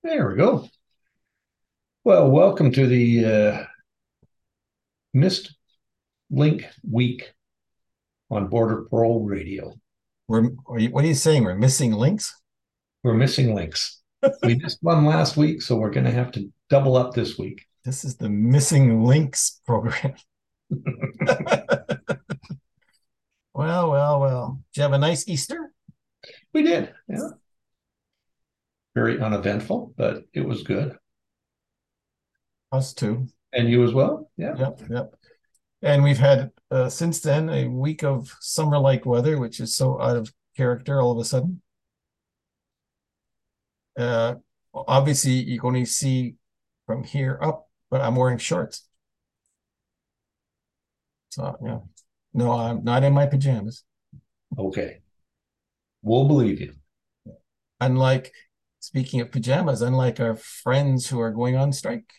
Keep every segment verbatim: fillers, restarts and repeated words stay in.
There we go. Well, welcome to the uh, Missed Link Week on Border Patrol Radio. We're, are you, what are you saying? We're missing links? We're missing links. We missed one last week, so we're going to have to double up this week. This is the missing links program. Well, well, well. Did you have a nice Easter? We did, yeah. Very uneventful, but it was good. Us too. And you as well? Yeah. Yep, yep. And we've had uh, since then a week of summer-like weather, which is so out of character all of a sudden. Uh, Obviously, you can only see from here up, but I'm wearing shorts. So, yeah. No, I'm not in my pajamas. Okay. We'll believe you. Unlike, speaking of pajamas, unlike our friends who are going on strike.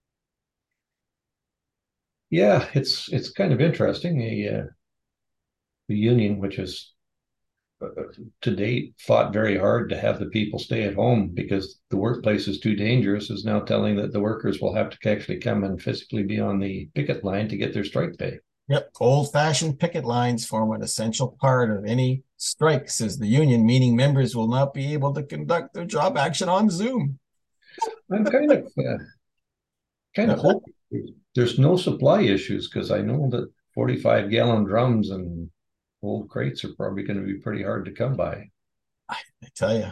Yeah, it's it's kind of interesting. The uh, the union, which is uh, to date fought very hard to have the people stay at home because the workplace is too dangerous, is now telling that the workers will have to actually come and physically be on the picket line to get their strike pay. Yep, old-fashioned picket lines form an essential part of any strike, says the union, meaning members will not be able to conduct their job action on Zoom. I'm kind of uh, kind of Now, hoping there's no supply issues because I know that forty-five gallon drums and old crates are probably going to be pretty hard to come by. I, I tell you,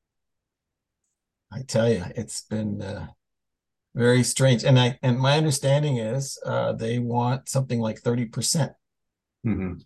I tell you, it's been uh, very strange. And I and my understanding is uh, they want something like thirty percent. Mm-hmm.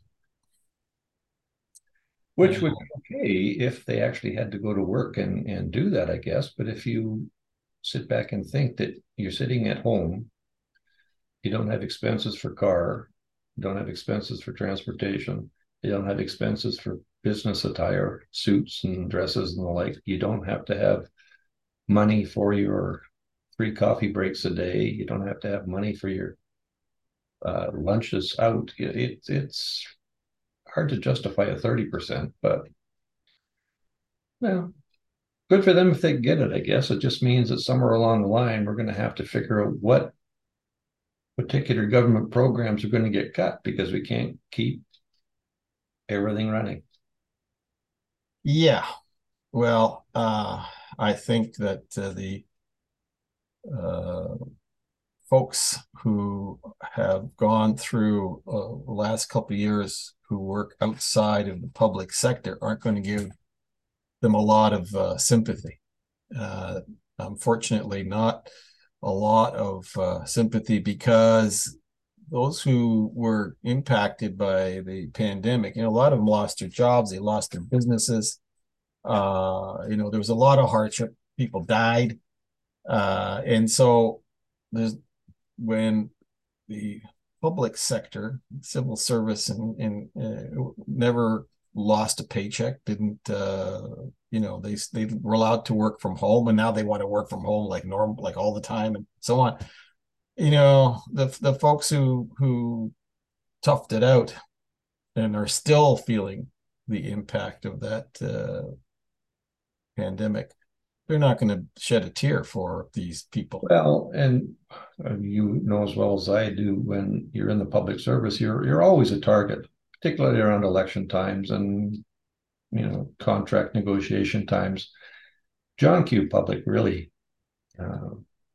Which would Uh, be okay if they actually had to go to work and, and do that, I guess. But if you sit back and think that you're sitting at home, you don't have expenses for car, you don't have expenses for transportation, you don't have expenses for business attire, suits and dresses and the like. You don't have to have money for your three coffee breaks a day. You don't have to have money for your uh, lunches out. It, it's hard to justify a thirty percent, but well, good for them if they get it, I guess. It just means that somewhere along the line, we're going to have to figure out what particular government programs are going to get cut because we can't keep everything running. yeah, well, uh, I think that uh, the uh, folks who have gone through uh, the last couple of years who work outside of the public sector aren't going to give them a lot of uh, sympathy. Uh, Unfortunately, not a lot of uh, sympathy because those who were impacted by the pandemic, you know, a lot of them lost their jobs, they lost their businesses. Uh, you know, there was a lot of hardship. People died. Uh, and so there's when the public sector, civil service, and, and uh, never lost a paycheck. Didn't uh, you know? They they were allowed to work from home, and now they want to work from home like normal, like all the time, and so on. You know, the the folks who who toughed it out and are still feeling the impact of that uh, pandemic. They're not going to shed a tear for these people. Well, and uh, you know as well as I do, when you're in the public service, you're you're always a target, particularly around election times and you know contract negotiation times. John Q. Public really uh,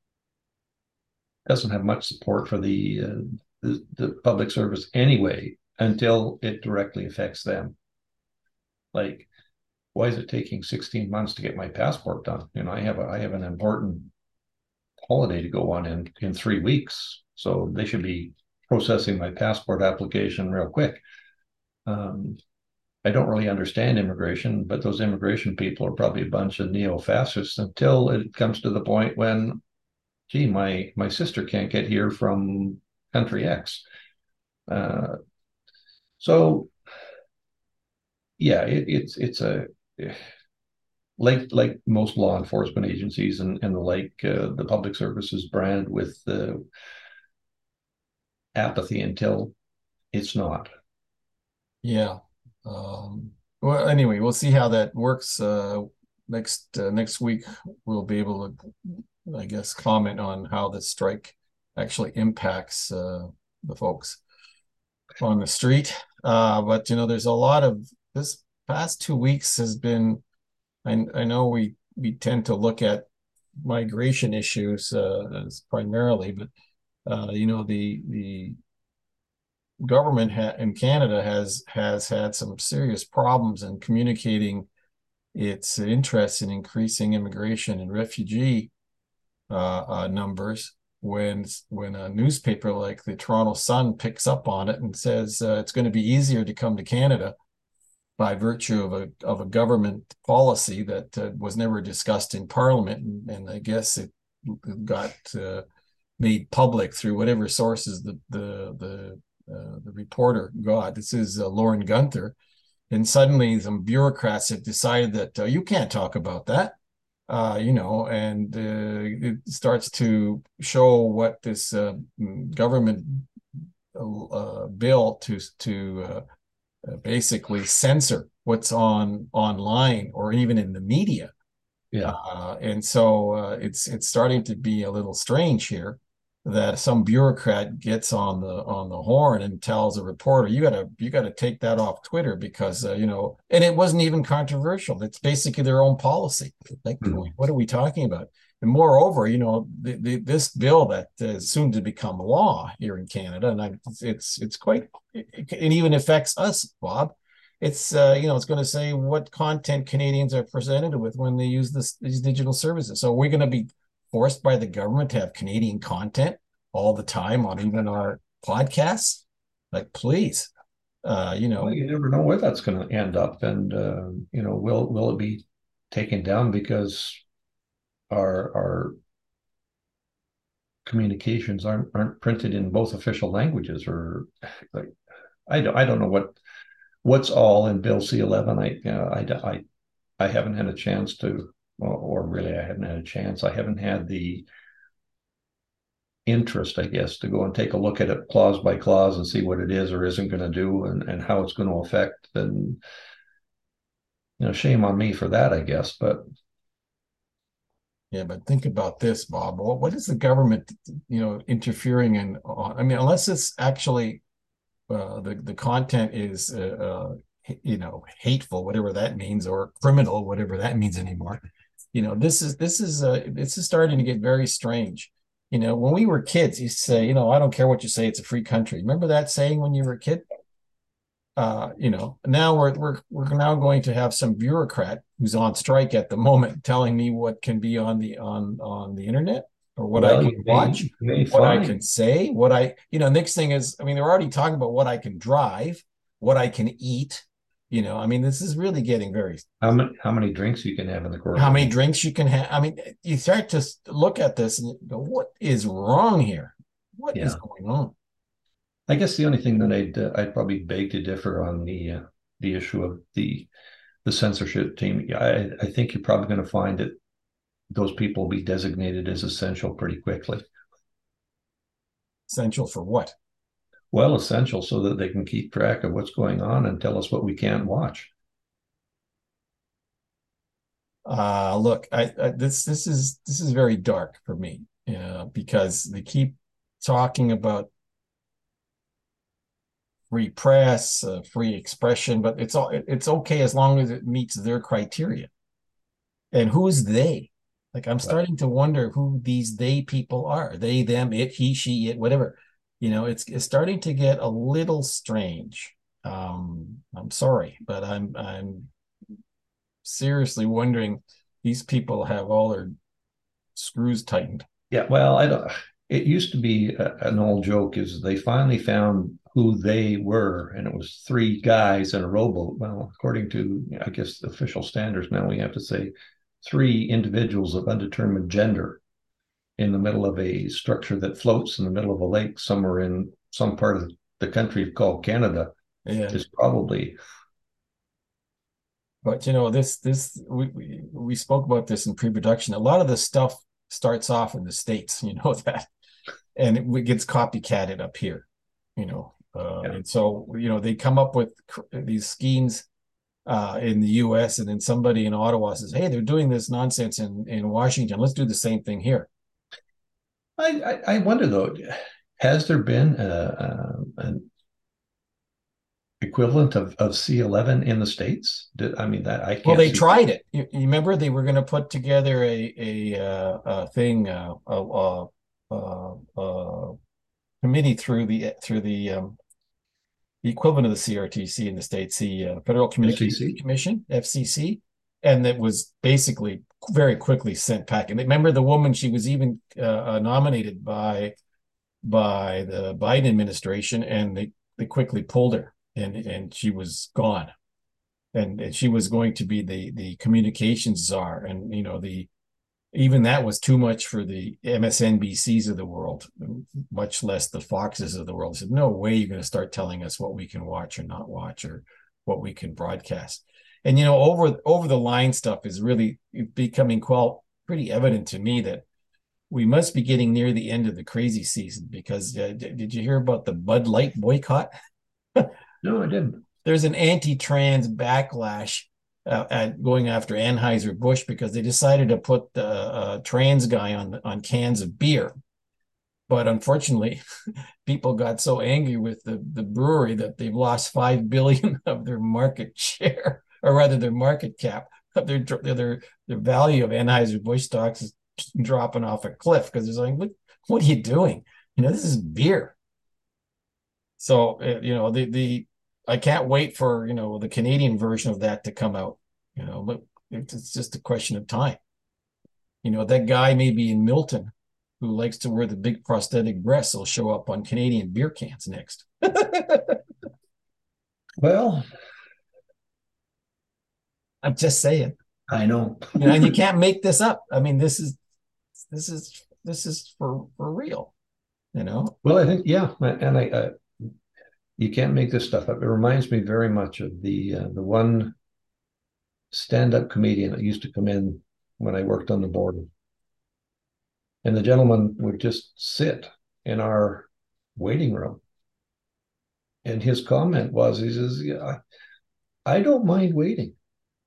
doesn't have much support for the, uh, the the public service anyway until it directly affects them. Like, why is it taking sixteen months to get my passport done? You know, I have a I have an important holiday to go on in in three weeks, so they should be processing my passport application real quick. Um, I don't really understand immigration, but those immigration people are probably a bunch of neo-fascists until it comes to the point when, gee, my my sister can't get here from country X. Uh, so yeah, it, it's it's a like like most law enforcement agencies and, and the like, uh, the public services brand with uh, apathy until it's not. Yeah. Um, well, anyway, we'll see how that works. Uh, next uh, next week we'll be able to, I guess, comment on how the strike actually impacts uh, the folks on the street. Uh, but you know, there's a lot of this past two weeks has been. I, I know we we tend to look at migration issues uh, as primarily, but uh, you know, the the government ha- in Canada has has had some serious problems in communicating its interest in increasing immigration and refugee uh, uh, numbers. When when a newspaper like the Toronto Sun picks up on it and says uh, it's going to be easier to come to Canada by virtue of a of a government policy that uh, was never discussed in Parliament, and, and I guess it got uh, made public through whatever sources the the the uh, the reporter got. This is uh, Lauren Gunther, and suddenly some bureaucrats have decided that uh, you can't talk about that, uh, you know, and uh, it starts to show what this uh, government uh, bill to to uh, uh, basically censor what's on online or even in the media. Yeah. Uh, and so uh, it's it's starting to be a little strange here that some bureaucrat gets on the on the horn and tells a reporter, you gotta you gotta take that off Twitter because uh, you know, and it wasn't even controversial. It's basically their own policy. Like, mm-hmm. What are we talking about? And moreover, you know, the, the, this bill that is soon to become law here in Canada, and I, it's it's quite, it, it even affects us, Bob. It's uh, you know, it's going to say what content Canadians are presented with when they use this, these digital services. So we're going to be forced by the government to have Canadian content all the time on even our podcasts. Like, please, uh, you know, well, you never know where that's going to end up, and uh, you know, will will it be taken down because our our communications aren't aren't printed in both official languages, or like I don't I don't know what what's all in Bill C eleven. I uh, I I I haven't had a chance to, or, or really I haven't had a chance. I haven't had the interest, I guess, to go and take a look at it clause by clause and see what it is or isn't going to do, and, and how it's going to affect. And you know, shame on me for that, I guess. But yeah, but think about this, Bob. What, what is the government, you know, interfering in? I mean, unless it's actually uh, the the content is, uh, uh, you know, hateful, whatever that means, or criminal, whatever that means anymore. You know, this is this is uh, this is starting to get very strange. You know, when we were kids, you say, you know, I don't care what you say, it's a free country. Remember that saying when you were a kid? Uh, you know, now we're we're we're now going to have some bureaucrat who's on strike at the moment telling me what can be on the on on the internet or what well, I can you may, watch, you may what I find, can say, what I, you know, next thing is, I mean, they're already talking about what I can drive, what I can eat. You know, I mean, this is really getting very, how many how many drinks you can have in the course how of many a week. drinks you can have. I mean, you start to look at this and go, what is wrong here? What is Yeah, going on? I guess the only thing that I'd uh, I'd probably beg to differ on the uh, the issue of the the censorship team. I I think you're probably going to find that those people will be designated as essential pretty quickly. Essential for what? Well, essential so that they can keep track of what's going on and tell us what we can't watch. Uh, look, I, I this this is this is very dark for me, uh, because they keep talking about free press, uh, free expression, but it's all it's okay as long as it meets their criteria. And who's they? Like, I'm Well, starting to wonder who these they people are. They, them, it, he, she, it, whatever. You know, it's it's starting to get a little strange. Um, I'm sorry, but I'm I'm seriously wondering these people have all their screws tightened. yeah, well, I don't. It used to be a, an old joke is they finally found who they were, and it was three guys in a rowboat. Well, according to I guess official standards now, we have to say three individuals of undetermined gender in the middle of a structure that floats in the middle of a lake somewhere in some part of the country called Canada Yeah. is probably. But you know, this this we, we we spoke about this in pre-production. A lot of this stuff starts off in the States, you know that, and it gets copycatted up here, you know. Uh, Yeah. and so, you know, they come up with these schemes uh, in the U S, and then somebody in Ottawa says, "Hey, they're doing this nonsense in in Washington. Let's do the same thing here." I, I, I wonder though, has there been a, a, an equivalent of, of C eleven in the States? Did, I mean, that I Well, can't they see. tried it. You, you remember they were going to put together a a, uh, a thing, uh, a, a, a, a committee through the through the um, the equivalent of the C R T C in the States, the uh, Federal Communications F C C? Commission, F C C, and that was basically very quickly sent packing. Remember the woman? She was even uh, nominated by by the Biden administration, and they they quickly pulled her, and and she was gone. And, and she was going to be the the communications czar, and you know the even that was too much for the M S N B Cs of the world, much less the Foxes of the world. I said, no way you're going to start telling us what we can watch or not watch, or what we can broadcast. And, you know, over over the line stuff is really becoming quite pretty evident to me that we must be getting near the end of the crazy season, because uh, did you hear about the Bud Light boycott? No, I didn't. There's an anti-trans backlash uh, at going after Anheuser-Busch because they decided to put the uh, trans guy on on cans of beer. But unfortunately, people got so angry with the, the brewery that they've lost five billion of their market share, or rather their market cap. Their their their value of Anheuser-Busch stocks is dropping off a cliff because they're like, what, what are you doing? You know, this is beer. So, you know, the the I can't wait for, you know, the Canadian version of that to come out. You know, look, it's just a question of time. You know, that guy maybe in Milton who likes to wear the big prosthetic breasts will show up on Canadian beer cans next. Well, I'm just saying. I know. You know, and you can't make this up. I mean, this is this is this is for for real. You know. Well, I think yeah, and I, uh, you can't make this stuff up. It reminds me very much of the uh, the one stand-up comedian that used to come in when I worked on the board, and the gentleman would just sit in our waiting room, and his comment was, he says, "Yeah, I don't mind waiting.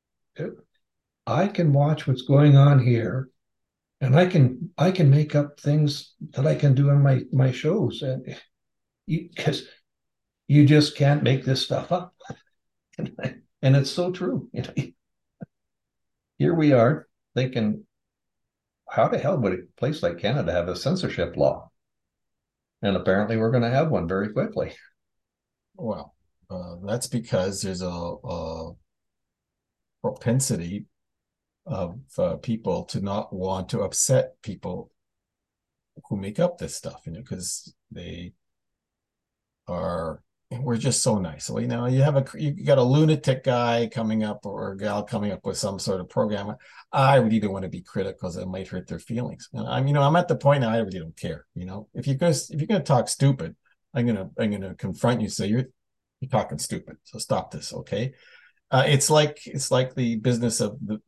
I can watch what's going on here, and I can I can make up things that I can do in my my shows, and because you, you just can't make this stuff up." And it's so true. You know, here we are thinking, how the hell would a place like Canada have a censorship law? And apparently, we're going to have one very quickly. Well, uh, that's because there's a, a propensity of uh, people to not want to upset people who make up this stuff, you know, because they are, we're just so nice. So, you know, you have a, you got a lunatic guy coming up or a gal coming up with some sort of program. I really don't want to be critical because it might hurt their feelings. And I'm, you know, I'm at the point now I really don't care. You know, if you're going to, if you're going to talk stupid, I'm going to, I'm going to confront you. Say, you're, you're talking stupid. So stop this. Okay. Uh, it's like, it's like the business of the,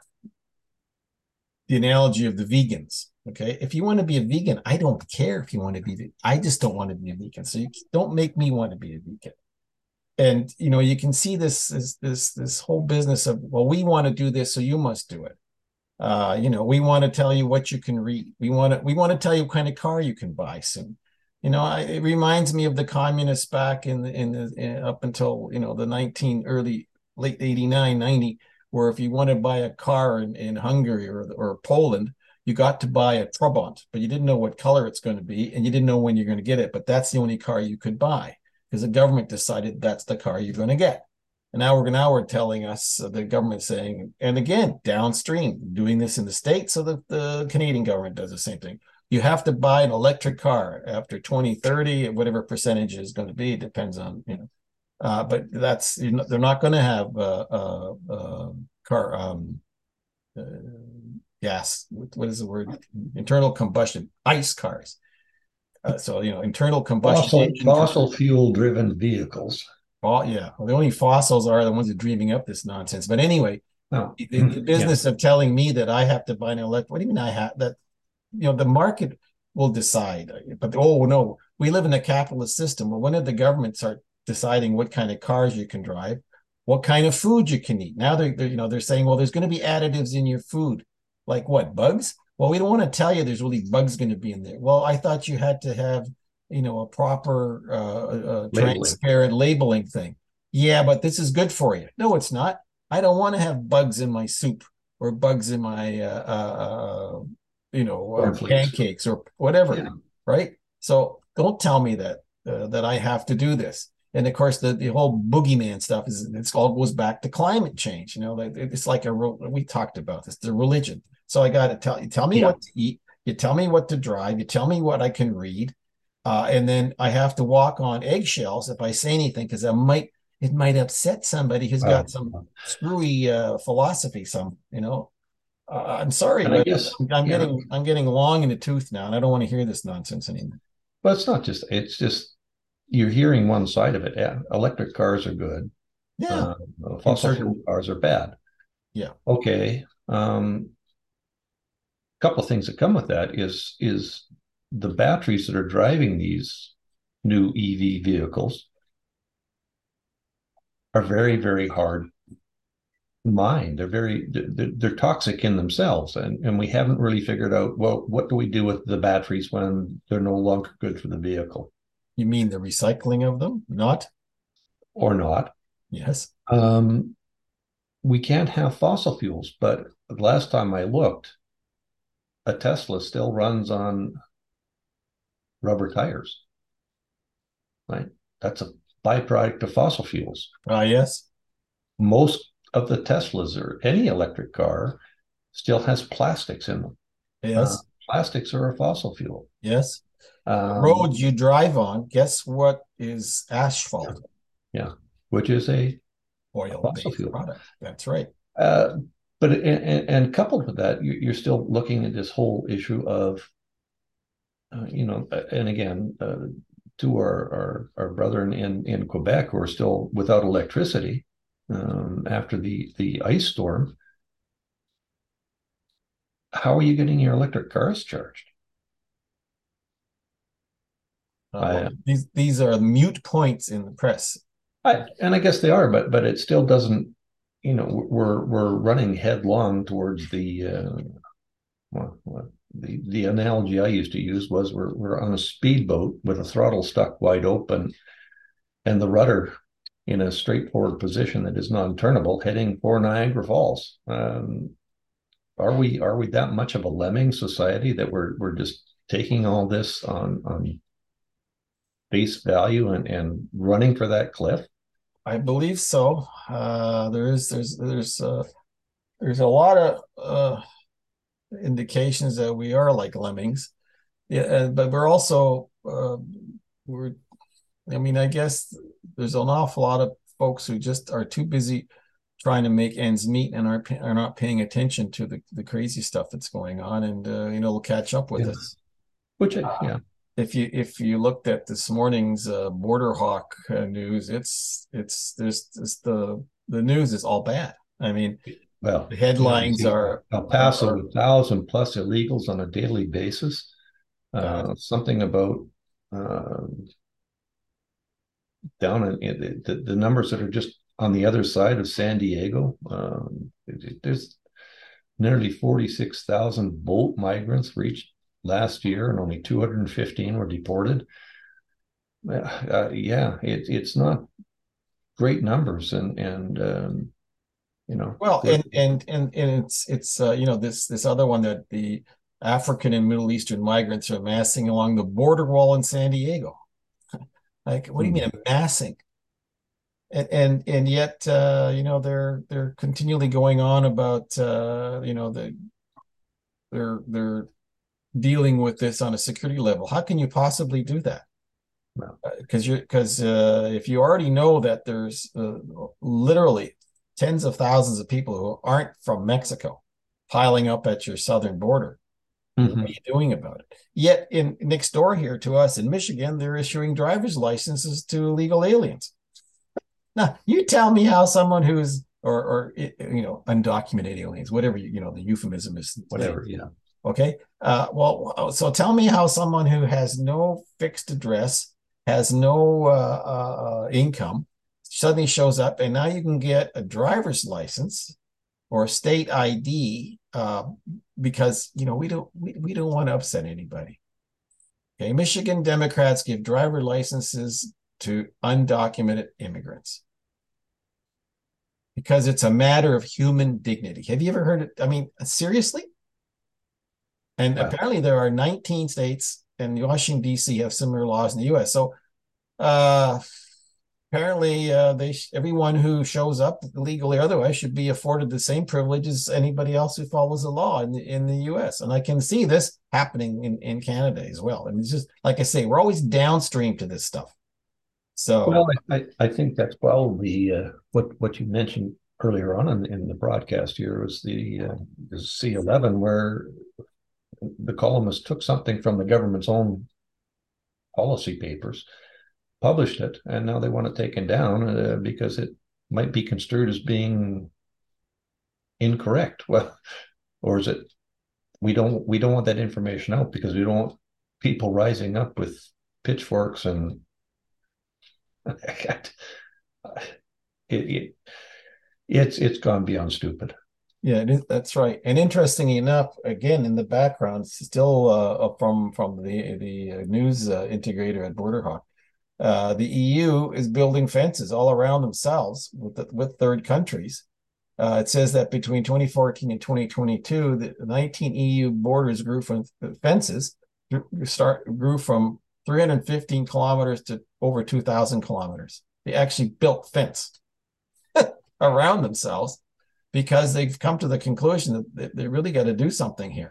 the analogy of the vegans. Okay. If you want to be a vegan, I don't care if you want to be, I just don't want to be a vegan. So you don't make me want to be a vegan. And, you know, you can see this, this, this, this whole business of, well, we want to do this, so you must do it. Uh, you know, we want to tell you what you can read. We want to, we want to tell you what kind of car you can buy soon. You know, I, it reminds me of the communists back in the, in the, in, up until, you know, the nineteen early, late eighty-nine, ninety, where if you want to buy a car in, in Hungary or, or Poland, you got to buy a Trabant, but you didn't know what color it's going to be, and you didn't know when you're going to get it. But that's the only car you could buy because the government decided that's the car you're going to get. And now we're now we're telling us, uh, the government saying, and again, downstream, doing this in the States, so that the Canadian government does the same thing. You have to buy an electric car after twenty thirty, whatever percentage is going to be, depends on, you know. Uh, but that's, you know, they're not going to have uh, uh, uh, car um, uh, gas. What is the word? Internal combustion, ICE cars. Uh, so, you know, internal combustion Fossil engine fossil cars. fuel driven vehicles. Oh, yeah. Well, the only fossils are the ones that are dreaming up this nonsense. But anyway, Oh, the, the business yeah. of telling me that I have to buy an electric. What do you mean I have that? You know, the market will decide. But oh no, we live in a capitalist system. Well, when did the government start deciding what kind of cars you can drive? what kind of food you can eat. Now they're, they're you know they're saying, well, there's going to be additives in your food, like what, bugs? Well, we don't want to tell you there's really bugs going to be in there. Well, I thought you had to have you know a proper uh, uh, Labeling. transparent labeling thing. Yeah, but this is good for you. No, it's not. I don't want to have bugs in my soup or bugs in my uh, uh, you know uh, Cornflakes. pancakes or whatever, Yeah. right? So don't tell me that uh, that I have to do this. And of course, the, the whole boogeyman stuff is it's all goes back to climate change. You know, it's like a we talked about this, the religion. So I got to tell you, tell me Yeah. what to eat, you tell me what to drive, you tell me what I can read, uh, and then I have to walk on eggshells if I say anything because I might it might upset somebody who's got Well, some screwy uh, philosophy. Some, you know, uh, I'm sorry, and I but guess, I'm yeah, getting I'm getting long in the tooth now, and I don't want to hear this nonsense anymore. but it's not just, it's just, you're hearing one side of it. Yeah, electric cars are good. Yeah, Uh, in fossil fuel certain, cars are bad. yeah. Okay. Um, a couple of things that come with that is is the batteries that are driving these new E V vehicles are very, very hard mined. They're very they're, they're toxic in themselves, and and we haven't really figured out, well, what do we do with the batteries when they're no longer good for the vehicle You mean the recycling of them? Not? or not. Yes. Um, we can't have fossil fuels, but the last time I looked, a Tesla still runs on rubber tires, right? That's a byproduct of fossil fuels. Ah, yes. Most of the Teslas or any electric car still has plastics in them. Uh, Yes. Plastics are a fossil fuel. Yes. The Um, road you drive on, guess what is yeah, asphalt? yeah, which is a, a fossil Oil-based fuel. product. That's right. Uh, but and, and coupled with that, you're still looking at this whole issue of, uh, you know, and again, uh, to our, our our brethren in in Quebec who are still without electricity um, after the the ice storm. How are you getting your electric cars charged? Uh, well, I, these these are mute points in the press. I and I guess they are, but but it still doesn't. You know, we're we're running headlong towards the uh, well, well, the the analogy I used to use was we're we're on a speedboat with a throttle stuck wide open and the rudder in a straightforward position that is non-turnable, heading for Niagara Falls. Um, are we are we that much of a lemming society that we're we're just taking all this on on face value and and running for that cliff? I believe so. Uh, there is there's there's uh, there's a lot of uh, indications that we are like lemmings. Yeah, uh, but we're also uh, we're. I mean, I guess there's an awful lot of folks who just are too busy trying to make ends meet and are are not paying attention to the the crazy stuff that's going on, and uh, you know, will catch up with Yeah. us. Which I, yeah, If you if you looked at this morning's uh, border hawk uh, news, it's it's there's, there's the the news is all bad. I mean, well, the yeah, you headlines see are El are, Paso, are a thousand plus illegals on a daily basis. bad. Uh, something about uh, down in, in the, the numbers that are just on the other side of San Diego. Um, it, there's nearly forty-six thousand boat migrants reached last year, and only two hundred fifteen were deported. Uh, yeah, it, it's not great numbers, and and um, you know, Well, and and and and it's it's uh, you know, this this other one that the African and Middle Eastern migrants are amassing along the border wall in San Diego. Like, what do you mean amassing? And and and yet, uh, you know, they're they're continually going on about uh, you know, the they're they're dealing with this on a security level. How can you possibly do that? well, Because you're because uh, if you already know that there's uh, literally tens of thousands of people who aren't from Mexico piling up at your southern border, what are mhm. you doing about it? Yet in next door here to us in Michigan, they're issuing driver's licenses to illegal aliens. Now, you tell me how someone who's or or you know undocumented aliens, whatever you, you know the euphemism is today. Whatever, yeah. Okay. Uh, well, so tell me how someone who has no fixed address, has no uh, uh, income, suddenly shows up, and now you can get a driver's license or a state I D uh, because you know we don't we, we don't want to upset anybody. Okay, Michigan Democrats give driver licenses to undocumented immigrants because it's a matter of human dignity. Have you ever heard it? I mean, seriously? And Well, apparently there are nineteen states and Washington, D C have similar laws in the U S. So uh, apparently uh, they everyone who shows up legally or otherwise should be afforded the same privilege as anybody else who follows the law in the, in the U S. And I can see this happening in, in Canada as well. And it's just, like I say, we're always downstream to this stuff. So, well, I, I, I think that's probably uh, what what you mentioned earlier on in, in the broadcast here was the, uh, the C eleven, where the columnist took something from the government's own policy papers, published it, and now they want it taken down uh, because it might be construed as being incorrect. Well, or is it we don't we don't want that information out because we don't want people rising up with pitchforks and it, it, it's it's gone beyond stupid. yeah, it is, that's right. And interestingly enough, again, in the background, still uh, from from the the news uh, integrator at Borderhawk, uh, the E U is building fences all around themselves with the, with third countries. Uh, it says that between twenty fourteen and twenty twenty-two, the nineteen E U borders grew from fences start grew from three hundred fifteen kilometers to over two thousand kilometers. They actually built fence around themselves because they've come to the conclusion that they really got to do something here.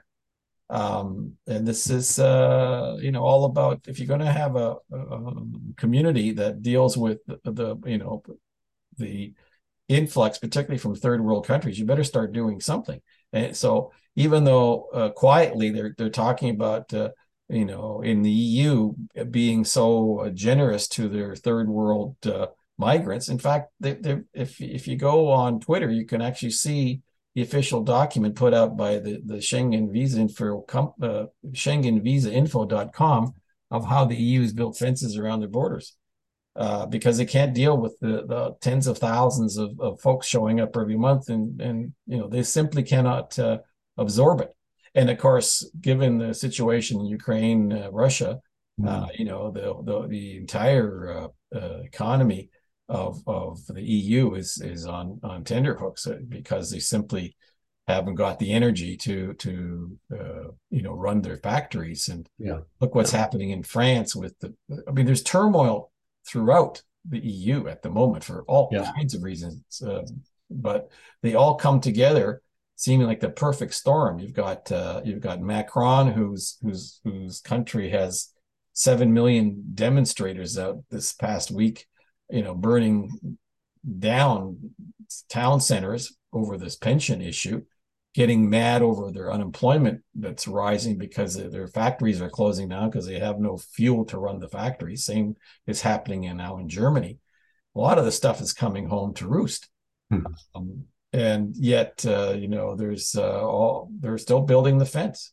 Um, and this is, uh, you know, all about if you're going to have a, a community that deals with the, the, you know, the influx, particularly from third world countries, you better start doing something. And so, even though uh, quietly they're they're talking about, uh, you know, in the E U being so generous to their third world uh, migrants. In fact, they, if if you go on Twitter, you can actually see the official document put out by the, the Schengen Visa Info, uh, Schengen Visa Info dot com of how the E U has built fences around their borders uh, because they can't deal with the, the tens of thousands of, of folks showing up every month, and and you know they simply cannot uh, absorb it. And of course, given the situation in Ukraine, uh, Russia, uh, you know the the, the entire uh, uh, economy of of the E U is is on on tenterhooks because they simply haven't got the energy to to uh, you know run their factories. And Yeah, look what's yeah. happening in France with the. I mean, there's turmoil throughout the E U at the moment for all Yeah. kinds of reasons, uh, but they all come together, seeming like the perfect storm. You've got uh, you've got Macron, whose whose whose country has seven million demonstrators out this past week, you know, burning down town centers over this pension issue, getting mad over their unemployment that's rising because their factories are closing down because they have no fuel to run the factories. Same is happening in, now in Germany. A lot of the stuff is coming home to roost. Hmm. Um, and yet, uh, you know, there's uh, all they're still building the fence.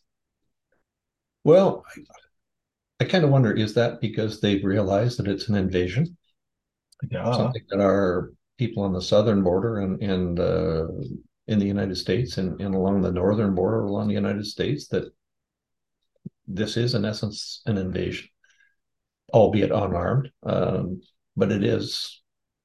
Well, I, I kind of wonder, is that because they've realized that it's an invasion? Yeah. Something that our people on the southern border and and uh, in the United States and, and along the northern border along the United States, that this is in essence an invasion, albeit unarmed, um, but it is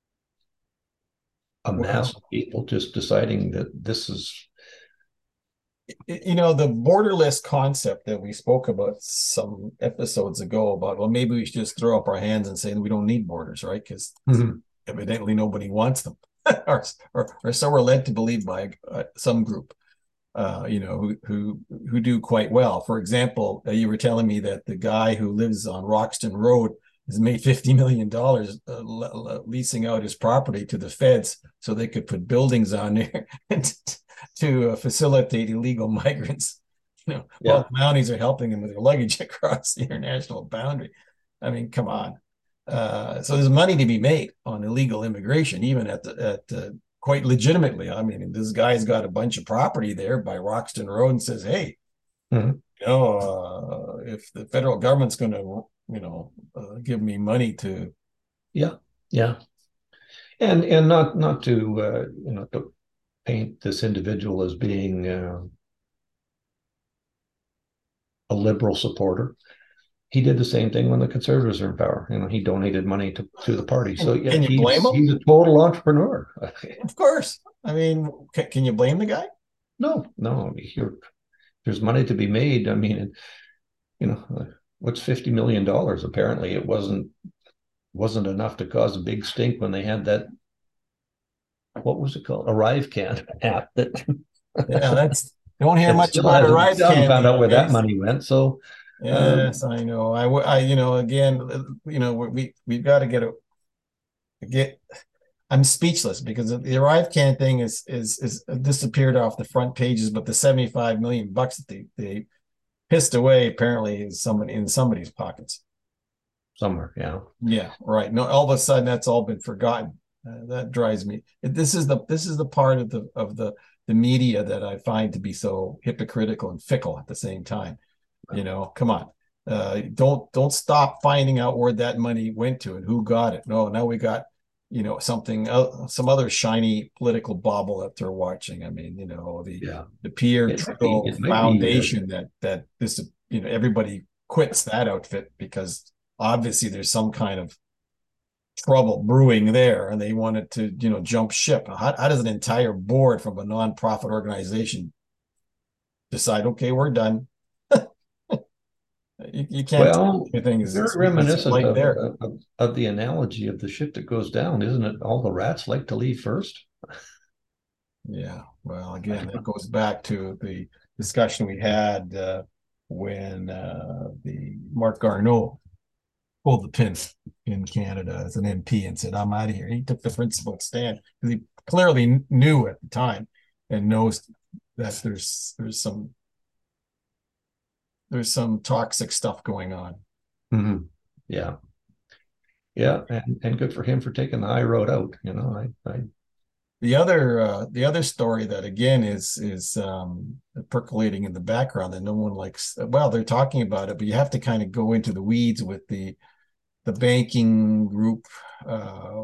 a mass Well, of people just deciding that this is. you know, the borderless concept that we spoke about some episodes ago about, well, maybe we should just throw up our hands and say we don't need borders, right? Because Mhm. evidently nobody wants them, or, or, or so we're led to believe by uh, some group, uh, you know, who, who who do quite well. For example, uh, you were telling me that the guy who lives on Roxton Road has made fifty million dollars uh, leasing out his property to the feds so they could put buildings on there to uh, facilitate illegal migrants. You know, Yeah. while the Mounties are helping them with their luggage across the international boundary. I mean, come on. Uh, so there's money to be made on illegal immigration, even at the, at uh, quite legitimately. I mean, this guy's got a bunch of property there by Roxton Road and says, "Hey, Mhm. you know, uh, if the federal government's going to, you know, uh, give me money to." Yeah. Yeah. And and not not to uh, you know to paint this individual as being uh, a liberal supporter. He did the same thing when the Conservatives were in power. You know, he donated money to, to the party. So Can, yeah, can you blame he's him? he's a total entrepreneur. Of course. I mean, can, can you blame the guy? No, no, here there's money to be made. I mean, you know, uh, what's fifty million dollars? Apparently, it wasn't wasn't enough to cause a big stink when they had that, what was it called? Arrive Can app that Yeah, that's don't hear it much still about hasn't, Arrive still haven't Can found these out where that days. money went. So um, Yes, I know. I, I, you know, again, you know, we we've got to get a get. I'm speechless because the Arrive Can thing is is is disappeared off the front pages, but the seventy-five million bucks that they they pissed away apparently is somebody in somebody's pockets. somewhere, yeah. Yeah, right. No, all of a sudden that's all been forgotten. Uh, that drives me. This is the this is the part of the of the the media that I find to be so hypocritical and fickle at the same time. You know, come on. Uh, don't don't stop finding out where that money went to and who got it. No, now we got, you know, something uh, some other shiny political bauble that they're watching. I mean, you know, the Yeah, the Pierre it might be. Trudeau It might be. Uh, Foundation that that this, you know, everybody quits that outfit because obviously there's some kind of trouble brewing there and they wanted to, you know, jump ship. How, how does an entire board from a nonprofit organization decide, okay, we're done? You, you can't tell well, anything is very sweetness reminiscent like of, there. of of the analogy of the ship that goes down, isn't it? All the rats like to leave first. Yeah. Well, again, that goes back to the discussion we had uh, when uh, the Marc Garneau pulled the pin in Canada as an M P and said, I'm out of here. He took the principled stand because he clearly knew at the time and knows that there's there's some there's some toxic stuff going on. Mm-hmm. Yeah, yeah, and and good for him for taking the high road out. You know, I, I The other uh, the other story that again is is um, percolating in the background that no one likes. Well, they're talking about it, but you have to kind of go into the weeds with the the banking group uh,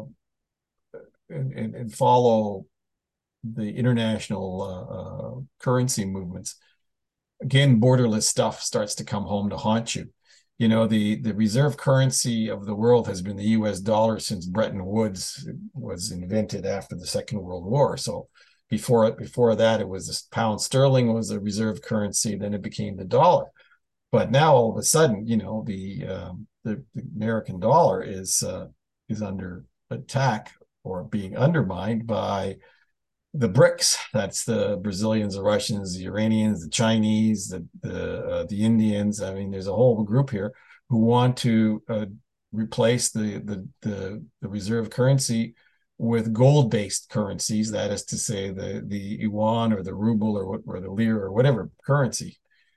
and, and, and follow the international uh, uh, currency movements. Again, borderless stuff starts to come home to haunt you. You know, the the reserve currency of the world has been the U S dollar since Bretton Woods was invented after the Second World War. So before before that, it was the pound sterling was the reserve currency. Then it became the dollar. But now all of a sudden, you know, the um, the, the American dollar is uh, is under attack or being undermined by the BRICS. That's the Brazilians, the Russians, the Iranians, the Chinese, the the, uh, the Indians. I mean, there's a whole group here who want to uh, replace the, the the the reserve currency with gold-based currencies. That is to say, the the yuan or the ruble or or the lira or whatever currency.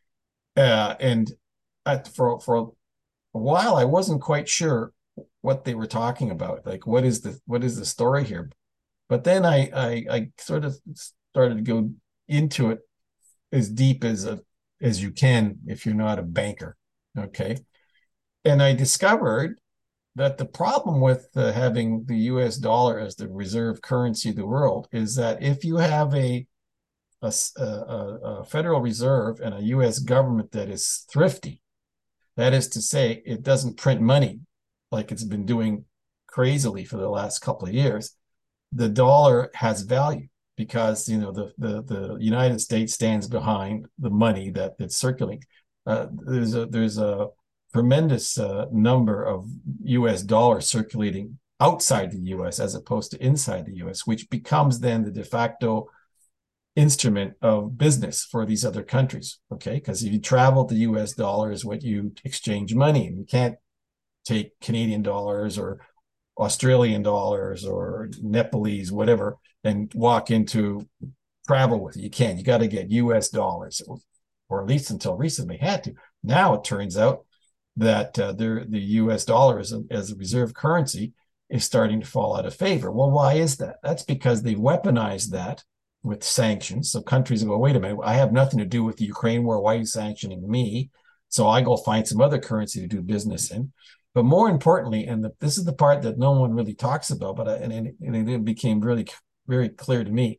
Uh, and at, for for a while, I wasn't quite sure what they were talking about. Like, what is the what is the story here? But then I, I I sort of started to go into it as deep as a as you can if you're not a banker, okay? And I discovered that the problem with uh, having the U S dollar as the reserve currency of the world is that if you have a a, a, a Federal Reserve and a U S government that is thrifty, that is to say, it doesn't print money like it's been doing crazily for the last couple of years, the dollar has value because, you know, the the, the United States stands behind the money that that's circulating. Uh, there's a there's a tremendous uh, number of U S dollars circulating outside the U S as opposed to inside the U S, which becomes then the de facto instrument of business for these other countries. Okay, because if you travel, the U S dollar is what you exchange money, and you can't take Canadian dollars or Australian dollars or Nepalese, whatever, and walk into travel with it. You can't. You got to get U S dollars, or at least until recently had to. Now it turns out that uh, the U S dollar as a, as a reserve currency is starting to fall out of favor. Well, why is that? That's because they weaponized that with sanctions. So countries go, wait a minute, I have nothing to do with the Ukraine war. Why are you sanctioning me? So I go find some other currency to do business in. But more importantly, and the, this is the part that no one really talks about, but I, and, and it became really very clear to me,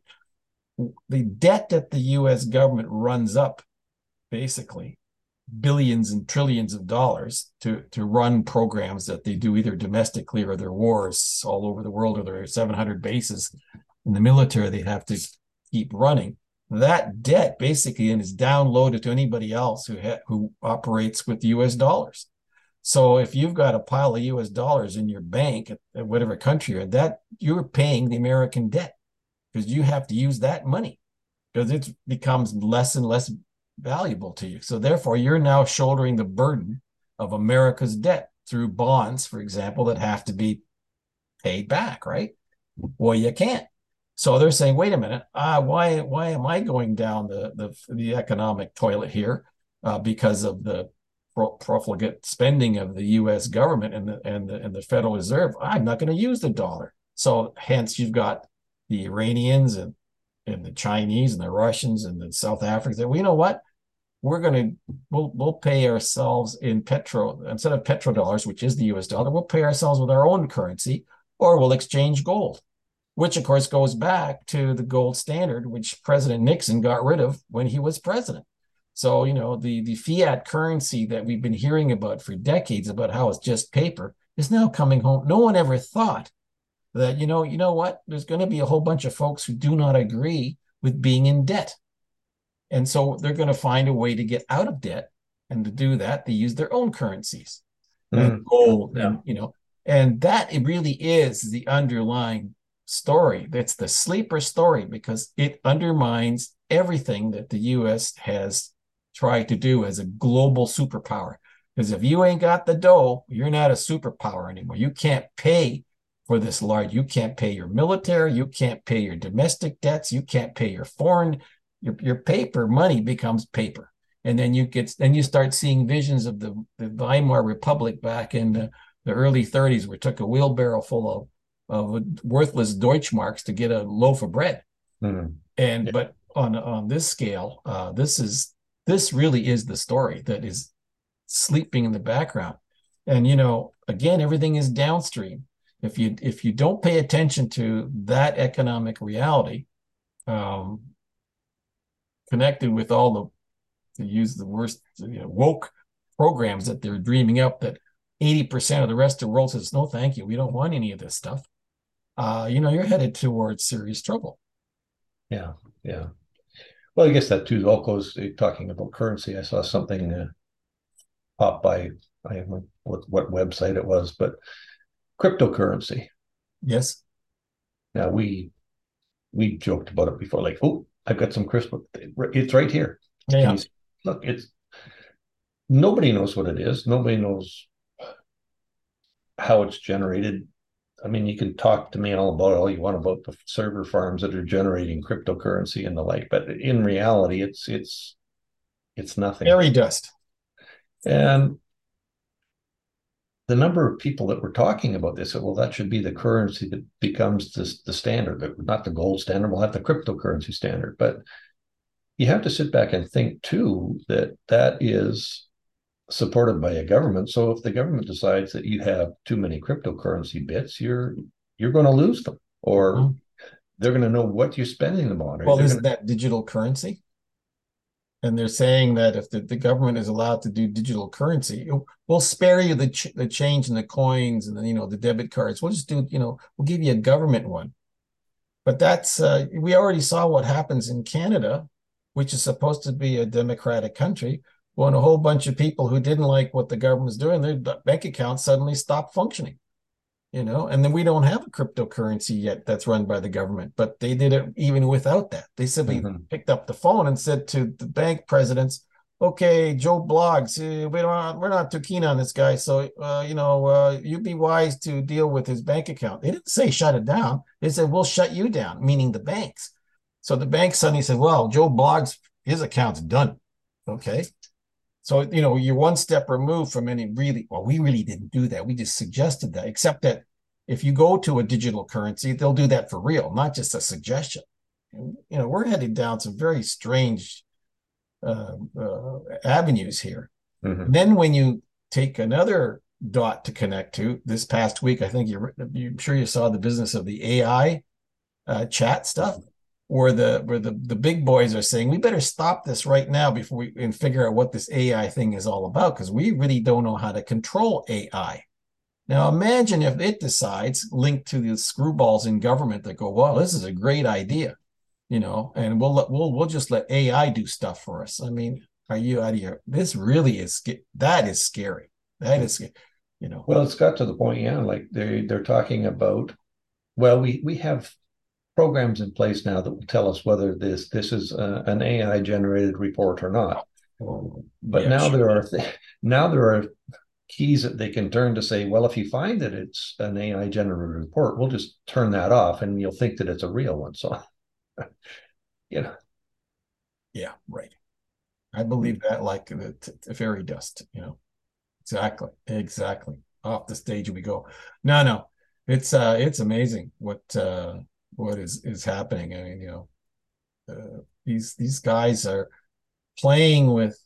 the debt that the U S government runs up, basically billions and trillions of dollars to, to run programs that they do either domestically or their wars all over the world, or their seven hundred bases in the military they have to keep running. That debt basically is downloaded to anybody else who ha- who operates with U S dollars. So if you've got a pile of U S dollars in your bank at, at whatever country you're at, that you're paying the American debt, because you have to use that money, because it becomes less and less valuable to you. So therefore, you're now shouldering the burden of America's debt through bonds, for example, that have to be paid back, right? Well, you can't. So they're saying, wait a minute, uh, why why am I going down the the, the economic toilet here uh, because of the profligate spending of the U S government and the and the and the Federal Reserve? I'm not going to use the dollar. So hence you've got the Iranians and and the Chinese and the Russians and the South Africans. Well, you know what? We're going to we'll we'll pay ourselves in petro instead of petrodollars, which is the U S dollar. We'll pay ourselves with our own currency, or we'll exchange gold, which of course goes back to the gold standard, which President Nixon got rid of when he was president. So, you know, the, the fiat currency that we've been hearing about for decades, about how it's just paper, is now coming home. No one ever thought that, you know, you know what, there's going to be a whole bunch of folks who do not agree with being in debt. And so they're going to find a way to get out of debt. And to do that, they use their own currencies mm. and gold, yeah. and, you know, and that it really is the underlying story. That's the sleeper story, because it undermines everything that the U S has tried to do as a global superpower. Because if you ain't got the dough, you're not a superpower anymore. You can't pay for this large. You can't pay your military. You can't pay your domestic debts. You can't pay your foreign. Your, your paper money becomes paper. And then you get then you start seeing visions of the, the Weimar Republic back in the, the early thirties, where it took a wheelbarrow full of, of worthless Deutschmarks to get a loaf of bread. Mm-hmm. And yeah. But on on this scale, uh, this is this really is the story that is sleeping in the background. And you know, again, everything is downstream. If you if you don't pay attention to that economic reality, um, connected with all the, to use the worst, you know, woke programs that they're dreaming up, that eighty percent of the rest of the world says, no, thank you, we don't want any of this stuff. Uh, you know, you're headed towards serious trouble. Yeah, yeah. Well, I guess that too all goes, talking about currency. I saw something uh, pop by, I don't know what, what website it was, but cryptocurrency. Yes. Now we we joked about it before, like, oh, I've got some crypto. It's right here. Yeah. You, look, it's nobody knows what it is. Nobody knows how it's generated. I mean, you can talk to me all about all you want about the server farms that are generating cryptocurrency and the like, but in reality, it's it's it's nothing. Fairy dust. And the number of people that were talking about this, well, that should be the currency that becomes this, the standard, not the gold standard. We'll have the cryptocurrency standard. But you have to sit back and think, too, that that is supported by a government. So if the government decides that you have too many cryptocurrency bits, you're you're going to lose them, or mm-hmm. they're going to know what you're spending them on. Well, isn't gonna... that digital currency? And they're saying that if the, the government is allowed to do digital currency, we'll spare you the ch- the change and the coins and the, you know, the debit cards. We'll just do, you know, we'll give you a government one. But that's, uh, we already saw what happens in Canada, which is supposed to be a democratic country, when a whole bunch of people who didn't like what the government was doing, their bank accounts suddenly stopped functioning. You know, and then we don't have a cryptocurrency yet that's run by the government, but they did it even without that. They simply mm-hmm. picked up the phone and said to the bank presidents, okay, Joe Bloggs, uh, we don't, we're not too keen on this guy. So, uh, you know, uh, you'd be wise to deal with his bank account. They didn't say shut it down. They said, we'll shut you down, meaning the banks. So the bank suddenly said, well, Joe Bloggs, his account's done. Okay. So, you know, you're one step removed from any really, well, we really didn't do that. We just suggested that, except that if you go to a digital currency, they'll do that for real, not just a suggestion. And, you know, we're headed down some very strange uh, uh, avenues here. Mm-hmm. Then when you take another dot to connect to. This past week, I think you're, you're sure you saw the business of the A I uh, chat stuff, where the where the, the big boys are saying we better stop this right now before we and figure out what this A I thing is all about, because we really don't know how to control A I. Now imagine if it decides, linked to the screwballs in government that go, well, this is a great idea, you know, and we'll let, we'll we'll just let A I do stuff for us. I mean, are you out of your? This really is that is scary. That is, you know. Well, it's got to the point, yeah, like they they're talking about. Well, we we have programs in place now that will tell us whether this this is a, an A I generated report or not. But Yeah, now sure. there are now there are keys that they can turn to say, well, if you find that it's an A I generated report, we'll just turn that off, and you'll think that it's a real one. So, you know, yeah, right. I believe that like the, the fairy dust, you know. Exactly, exactly. Off the stage we go. No, no, it's uh, it's amazing what uh, what is is happening. I mean, you know, uh, these these guys are playing with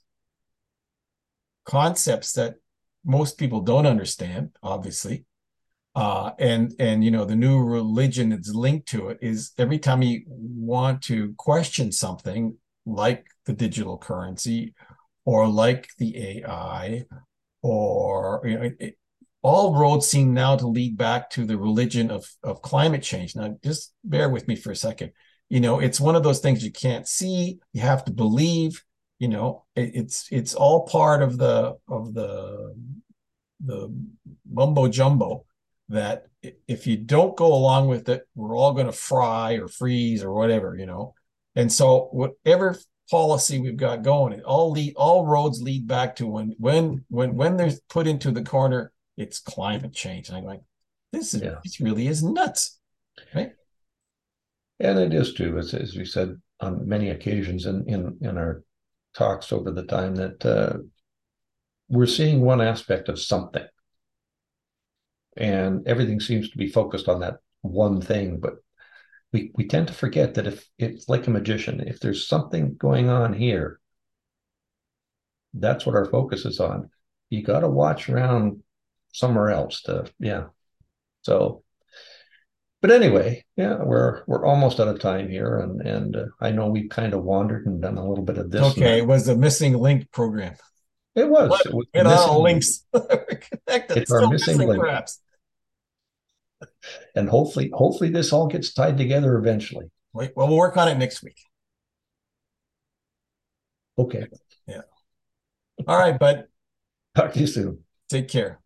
concepts that most people don't understand, obviously. Uh, and and you know, the new religion that's linked to it is every time you want to question something like the digital currency or like the A I, or you know, it, it, all roads seem now to lead back to the religion of of climate change. Now, just bear with me for a second. You know, it's one of those things you can't see, you have to believe. You know, it, it's it's all part of the of the the mumbo jumbo that if you don't go along with it, we're all going to fry or freeze or whatever, you know. And so whatever policy we've got going, it all lead all roads lead back to when when when when they're put into the corner, it's climate change. And I'm like, this is yeah, this really is nuts, right? and it is too, as as we said on many occasions in in in our talks over the time, that uh, we're seeing one aspect of something, and everything seems to be focused on that one thing, but we we tend to forget that if it's like a magician, if there's something going on here, that's what our focus is on. You got to watch around somewhere else to, yeah. So, but anyway, yeah, we're we're almost out of time here, and and uh, I know we kind of wandered and done a little bit of It's this and okay. that. It was a missing link program. It was it was the It all missing link. links connected. It's It's our still missing missing, link, perhaps. and hopefully hopefully this all gets tied together eventually. Wait, well, we'll work on it next week. Okay, Yeah. All right, bud. talk to you soon. Take care.